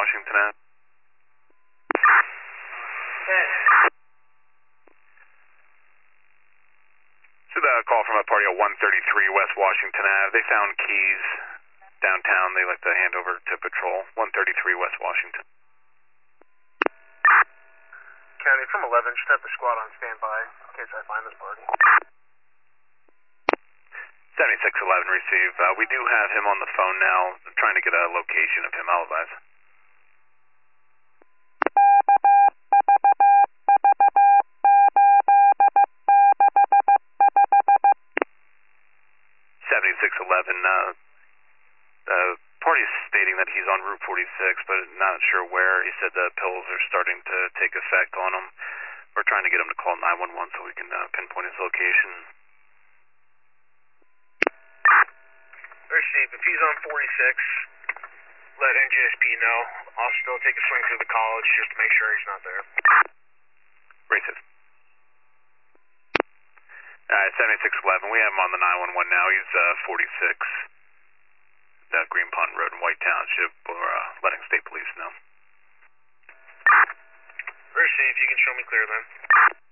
Washington Ave. So the call from a party at 133 West Washington Ave. They found keys downtown. They like to hand over to patrol. 133 West Washington. County from 11, should have the squad on standby in case I find this party. 7611 receive. We do have him on the phone now. I'm trying to get a location of him. I'll advise. Party's stating that he's on Route 46, but not sure where. He said the pills are starting to take effect on him. We're trying to get him to call 911 so we can pinpoint his location. Receive. If he's on 46, let NJSP know. I'll still take a swing through the college just to make sure he's not there. Receive. 7611, we have him on the 911 now. He's 46. Green Pond Road in White Township. We're letting state police know. Receive. You can show me clear then.